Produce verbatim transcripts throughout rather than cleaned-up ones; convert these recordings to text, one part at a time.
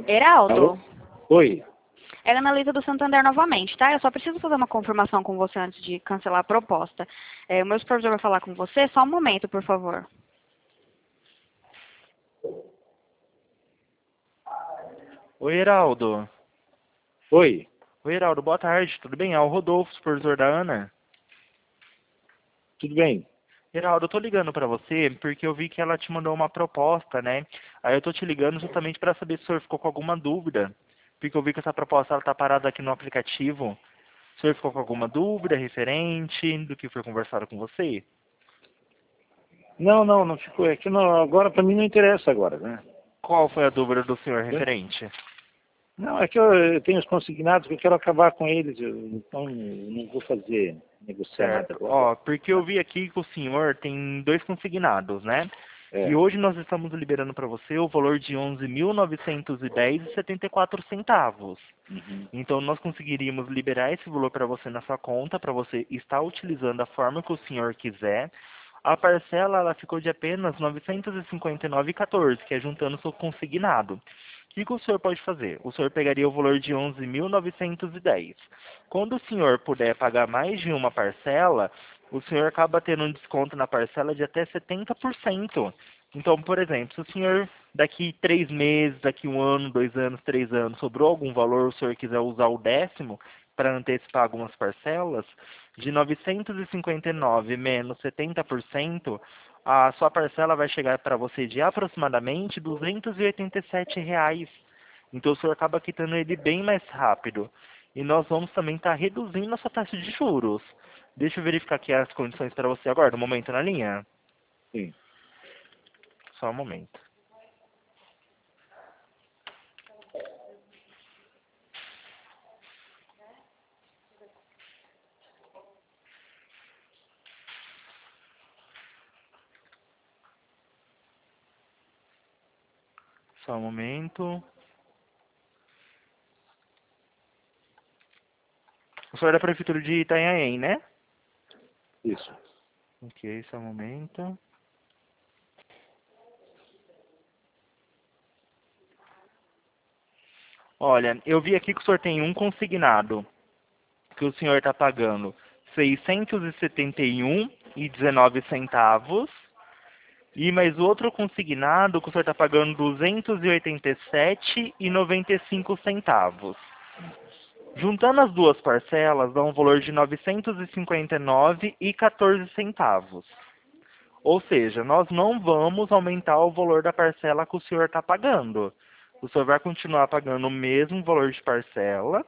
Heraldo, Alô? Oi. é a Analisa do Santander novamente, tá? Eu só preciso fazer uma confirmação com você antes de cancelar a proposta. É, o meu supervisor vai falar com você. Só um momento, por favor. Oi, Heraldo. Oi. Oi, Heraldo, boa tarde, tudo bem? É o Rodolfo, supervisor da Ana. Tudo bem? Heraldo, eu tô ligando pra você porque eu vi que ela te mandou uma proposta, né? Aí eu tô te ligando justamente pra saber se o senhor ficou com alguma dúvida. Porque eu vi que essa proposta ela tá parada aqui no aplicativo. O senhor ficou com alguma dúvida referente do que foi conversado com você? Não, não, não ficou. É que não, agora para mim não interessa agora, né? Qual foi a dúvida do senhor referente? Não, é que eu, eu tenho os consignados que eu quero acabar com eles, eu, então eu não vou fazer, negociar nada Certo. agora. Ó, porque eu vi aqui que o senhor tem dois consignados, né? É. E hoje nós estamos liberando para você o valor de onze mil novecentos e dez e setenta e quatro centavos. Uhum. Então nós conseguiríamos liberar esse valor para você na sua conta, para você estar utilizando da forma que o senhor quiser. A parcela ela ficou de apenas novecentos e cinquenta e nove reais e quatorze centavos, que é juntando o seu consignado. O que, que o senhor pode fazer? O senhor pegaria o valor de onze mil novecentos e dez. Quando o senhor puder pagar mais de uma parcela, o senhor acaba tendo um desconto na parcela de até setenta por cento. Então, por exemplo, se o senhor daqui três meses, daqui um ano, dois anos, três anos, sobrou algum valor, o senhor quiser usar o décimo para antecipar algumas parcelas, de novecentos e cinquenta e nove menos setenta por cento, a sua parcela vai chegar para você de aproximadamente duzentos e oitenta e sete reais. Então o senhor acaba quitando ele bem mais rápido. E nós vamos também estar reduzindo a sua taxa de juros. Deixa eu verificar aqui as condições para você agora, no momento na linha. Sim. Só um momento. Só um momento. O senhor é da Prefeitura de Itanhaém, né? Isso. Ok, só um momento. Olha, eu vi aqui que o senhor tem um consignado, que o senhor está pagando seiscentos e setenta e um reais e dezenove centavos. E mais outro consignado que o senhor está pagando duzentos e oitenta e sete reais e noventa e cinco centavos. Juntando as duas parcelas, dá um valor de novecentos e cinquenta e nove reais e quatorze centavos. Ou seja, nós não vamos aumentar o valor da parcela que o senhor está pagando. O senhor vai continuar pagando o mesmo valor de parcela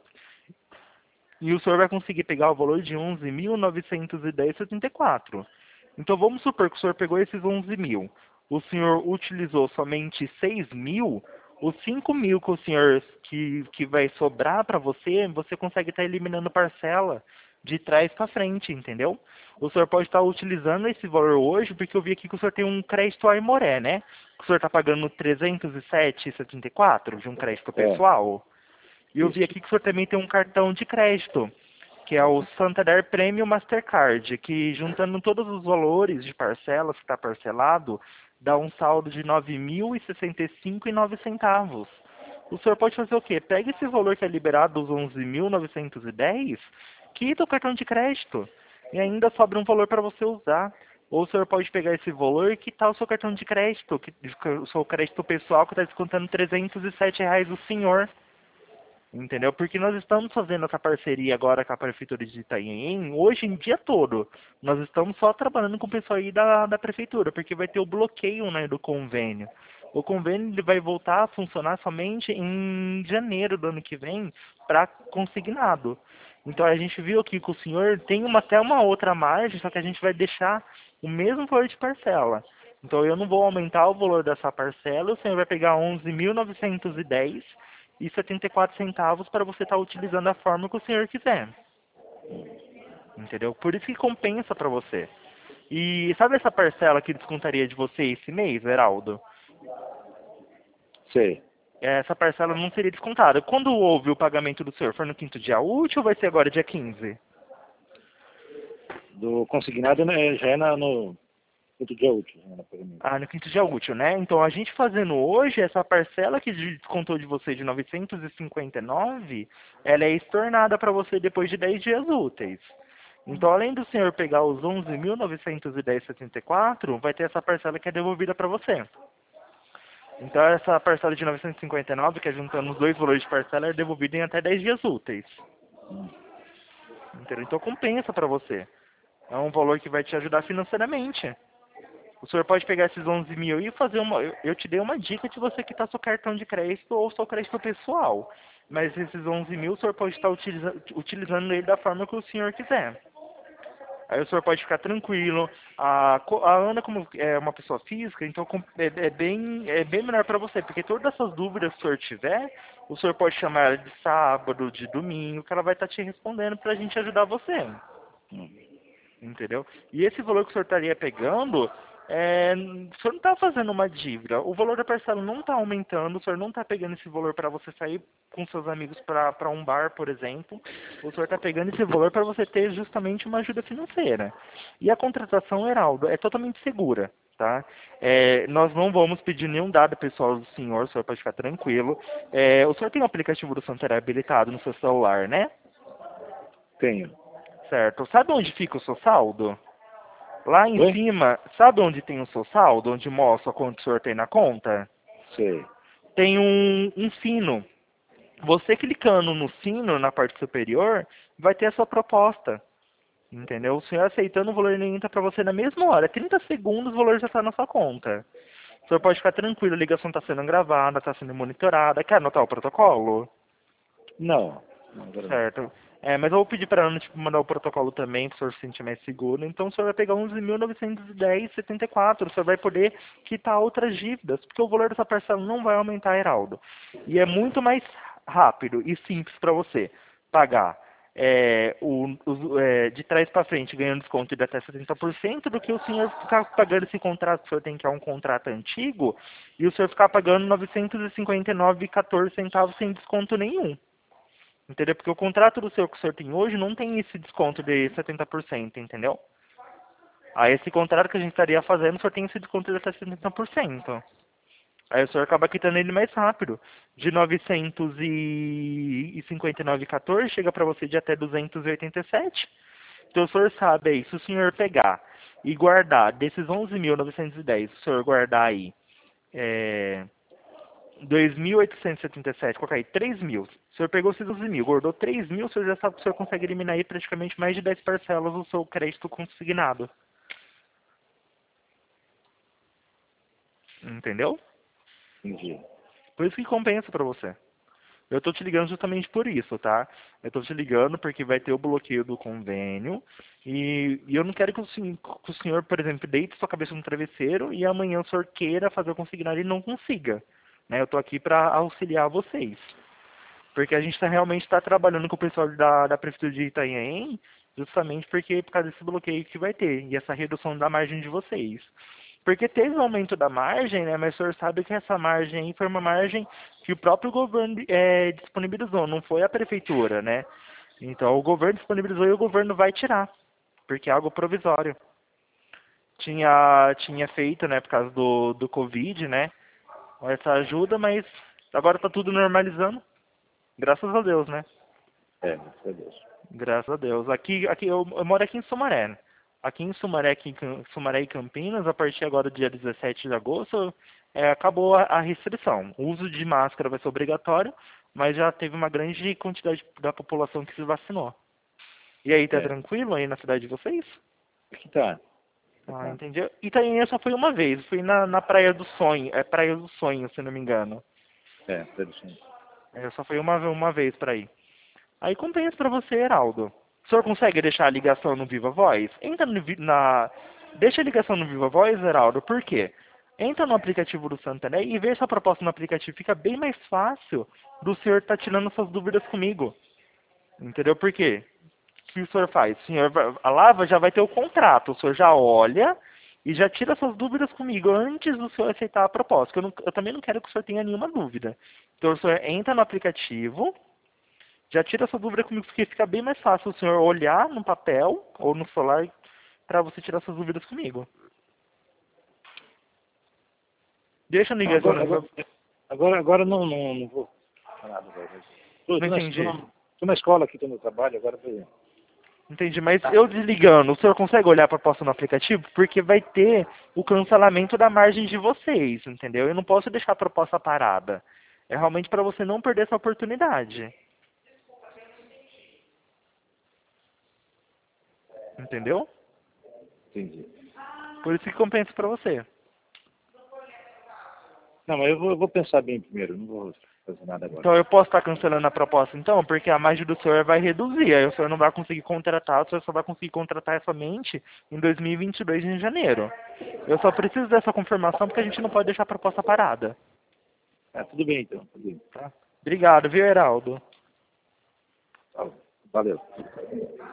e o senhor vai conseguir pegar o valor de onze mil novecentos e dez reais e setenta e quatro centavos. Então vamos supor que o senhor pegou esses onze mil. O senhor utilizou somente seis mil. Os cinco mil que o senhor que, que vai sobrar para você, você consegue estar eliminando parcela de trás para frente, entendeu? O senhor pode estar utilizando esse valor hoje, porque eu vi aqui que o senhor tem um crédito Aimoré, né? O senhor está pagando trezentos e sete reais e setenta e quatro centavos de um crédito É. pessoal. E eu vi Isso. aqui que o senhor também tem um cartão de crédito, que é o Santander Premium Mastercard, que juntando todos os valores de parcelas que está parcelado, dá um saldo de nove mil e sessenta e cinco reais e nove centavos. O senhor pode fazer o quê? Pega esse valor que é liberado dos onze mil novecentos e dez, quita o cartão de crédito e ainda sobra um valor para você usar. Ou o senhor pode pegar esse valor e quitar o seu cartão de crédito, que- o seu crédito pessoal que está descontando trezentos e sete reais o senhor. Entendeu? Porque nós estamos fazendo essa parceria agora com a Prefeitura de Itanhaém, hoje em dia todo. Nós estamos só trabalhando com o pessoal aí da, da Prefeitura, porque vai ter o bloqueio, né, do convênio. O convênio ele vai voltar a funcionar somente em janeiro do ano que vem para consignado. Então a gente viu aqui que o senhor tem uma, até uma outra margem, só que a gente vai deixar o mesmo valor de parcela. Então eu não vou aumentar o valor dessa parcela, o senhor vai pegar onze mil novecentos e dez e setenta e quatro centavos para você estar utilizando a forma que o senhor quiser. Entendeu? Por isso que compensa para você. E sabe essa parcela que descontaria de você esse mês, Heraldo? Sei. Essa parcela não seria descontada. Quando houve o pagamento do senhor? Foi no quinto dia útil ou vai ser agora dia quinze? Do consignado, né, já é na, no, quinto dia útil, né, no pagamento. Ah, no quinto dia útil, né? Então, a gente fazendo hoje, essa parcela que descontou de você de novecentos e cinquenta e nove, ela é estornada para você depois de dez dias úteis. Então, além do senhor pegar os onze mil novecentos e dez vírgula setenta e quatro, vai ter essa parcela que é devolvida para você. Então, essa parcela de novecentos e cinquenta e nove, que é juntando os dois valores de parcela, é devolvida em até dez dias úteis. Entendeu? Então, compensa para você. É um valor que vai te ajudar financeiramente. O senhor pode pegar esses onze mil e fazer uma... Eu, eu te dei uma dica de você quitar seu cartão de crédito ou seu crédito pessoal. Mas esses onze mil, o senhor pode estar utiliza, utilizando ele da forma que o senhor quiser. Aí o senhor pode ficar tranquilo. A, a Ana, como é uma pessoa física, então é, é, bem, é bem melhor para você. Porque todas essas dúvidas que o senhor tiver, o senhor pode chamar ela de sábado, de domingo, que ela vai estar te respondendo para a gente ajudar você. Entendeu? E esse valor que o senhor estaria pegando, é, o senhor não está fazendo uma dívida. O valor da parcela não está aumentando, o senhor não está pegando esse valor para você sair com seus amigos para um bar, por exemplo. O senhor está pegando esse valor para você ter justamente uma ajuda financeira. E a contratação, Heraldo, é totalmente segura. Tá? É, nós não vamos pedir nenhum dado pessoal do senhor, o senhor pode ficar tranquilo. É, o senhor tem o aplicativo do Santander habilitado no seu celular, né? Tenho. Certo. Sabe onde fica o seu saldo? Lá em Oi? cima, sabe onde tem o seu saldo? Onde mostra quanto o senhor tem na conta? Sei. Tem um, um sino. Você clicando no sino, na parte superior, vai ter a sua proposta. Entendeu? O senhor aceitando o valor, ele entra para você na mesma hora. trinta segundos, o valor já está na sua conta. O senhor pode ficar tranquilo, a ligação está sendo gravada, está sendo monitorada. Quer anotar o protocolo? Não. Não, agora não. Certo. É, mas eu vou pedir para a Ana tipo, mandar o protocolo também, para o senhor se sentir mais seguro. Então o senhor vai pegar onze mil novecentos e dez vírgula setenta e quatro. O senhor vai poder quitar outras dívidas, porque o valor dessa parcela não vai aumentar, Heraldo. E é muito mais rápido e simples para você pagar é, o, o, é, de trás para frente, ganhando desconto de até setenta por cento, do que o senhor ficar pagando esse contrato que o senhor tem, que é um contrato antigo, e o senhor ficar pagando novecentos e cinquenta e nove vírgula quatorze centavos sem desconto nenhum. Entendeu? Porque o contrato do seu que o senhor tem hoje não tem esse desconto de setenta por cento, entendeu? Aí esse contrato que a gente estaria fazendo, o senhor tem esse desconto de até setenta por cento. Aí o senhor acaba quitando ele mais rápido. De novecentos e cinquenta e nove vírgula quatorze chega para você de até duzentos e oitenta e sete. Então o senhor sabe aí, se o senhor pegar e guardar desses onze mil novecentos e dez, o senhor guardar aí é, dois mil oitocentos e setenta e sete, coloca aí três mil. O senhor pegou esses onze mil, guardou três mil, o senhor já sabe que o senhor consegue eliminar aí praticamente mais de dez parcelas do seu crédito consignado. Entendeu? Entendi. Por isso que compensa pra você. Eu tô te ligando justamente por isso, tá? Eu tô te ligando porque vai ter o bloqueio do convênio e, e eu não quero que o, senhor, que o senhor, por exemplo, deite sua cabeça no travesseiro e amanhã o senhor queira fazer o consignado e não consiga. Né? Eu tô aqui para auxiliar vocês. Porque a gente tá, realmente está trabalhando com o pessoal da, da Prefeitura de Itanhaém, justamente porque por causa desse bloqueio que vai ter e essa redução da margem de vocês. Porque teve um aumento da margem, né? Mas o senhor sabe que essa margem aí foi uma margem que o próprio governo é, disponibilizou, não foi a prefeitura, né? Então o governo disponibilizou e o governo vai tirar, porque é algo provisório. Tinha, tinha feito, né, por causa do, do Covid, né? Essa ajuda, mas agora tá tudo normalizando. Graças a Deus, né? É, graças a Deus. Graças a Deus. Aqui, aqui eu, eu moro aqui em Sumaré, né? Aqui em Sumaré, aqui em Cam- Sumaré e Campinas, a partir agora do dia dezessete de agosto, é, acabou a, a restrição. O uso de máscara vai ser obrigatório, mas já teve uma grande quantidade da população que se vacinou. E aí, tá É. tranquilo aí na cidade de vocês? Aqui tá. Ah, Tá. entendi. Itainha só foi uma vez, fui na, na Praia do Sonho, é Praia do Sonho, se não me engano. É, tradição. Eu só fui uma, uma vez pra ir. Aí compensa pra você, Heraldo. O senhor consegue deixar a ligação no Viva Voz? Entra no, vi- na... Deixa a ligação no Viva Voz, Heraldo, por quê? Entra no aplicativo do Santander e vê essa proposta no aplicativo. Fica bem mais fácil do senhor estar tirando suas dúvidas comigo. Entendeu? Por quê? O que o senhor faz? O senhor, vai- a Lava já vai ter o contrato. O senhor já olha e já tira suas dúvidas comigo antes do senhor aceitar a proposta. Eu, não- eu também não quero que o senhor tenha nenhuma dúvida. Então o senhor entra no aplicativo, já tira essa dúvida comigo, porque fica bem mais fácil o senhor olhar no papel ou no celular para você tirar suas dúvidas comigo. Deixa eu ligar essa Agora, agora, agora, agora não, não, não vou falar nada agora. Tô, tô, Não na, entendi. tô, na, tô na escola aqui, tô no trabalho, agora tô... Entendi, mas eu desligando, o senhor consegue olhar a proposta no aplicativo? Porque vai ter o cancelamento da margem de vocês, entendeu? Eu não posso deixar a proposta parada. É realmente para você não perder essa oportunidade. Entendeu? Entendi. Por isso que compensa para você. Não, mas eu vou, eu vou pensar bem primeiro, não vou fazer nada agora. Então eu posso estar cancelando a proposta então, porque a margem do senhor vai reduzir, aí o senhor não vai conseguir contratar, o senhor só vai conseguir contratar somente em dois mil e vinte e dois em janeiro. Eu só preciso dessa confirmação porque a gente não pode deixar a proposta parada. Ah, tudo bem então, tudo bem. Tá? Obrigado, viu, Heraldo? Tá, valeu.